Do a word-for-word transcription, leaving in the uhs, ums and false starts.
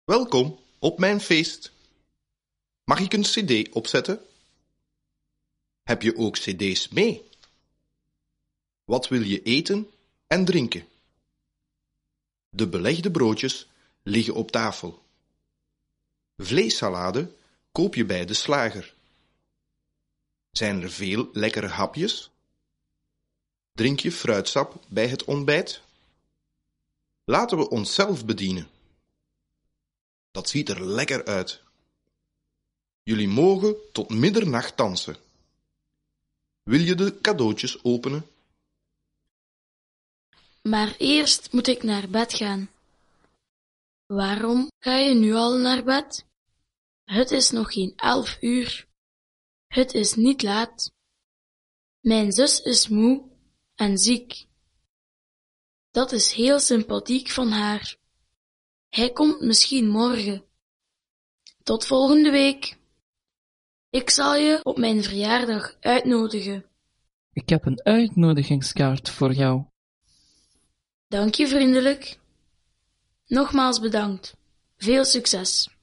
Welkom op mijn feest. Mag ik een cd opzetten? Heb je ook cd's mee? Wat wil je eten en drinken? De belegde broodjes liggen op tafel. Vleessalade koop je bij de slager. Zijn er veel lekkere hapjes? Drink je fruitsap bij het ontbijt? Laten we onszelf bedienen. Dat ziet er lekker uit. Jullie mogen tot middernacht dansen. Wil je de cadeautjes openen? Maar eerst moet ik naar bed gaan. Waarom ga je nu al naar bed? Het is nog geen elf uur. Het is niet laat. Mijn zus is moe en ziek. Dat is heel sympathiek van haar. Hij komt misschien morgen. Tot volgende week. Ik zal je op mijn verjaardag uitnodigen. Ik heb een uitnodigingskaart voor jou. Dank je vriendelijk. Nogmaals bedankt. Veel succes.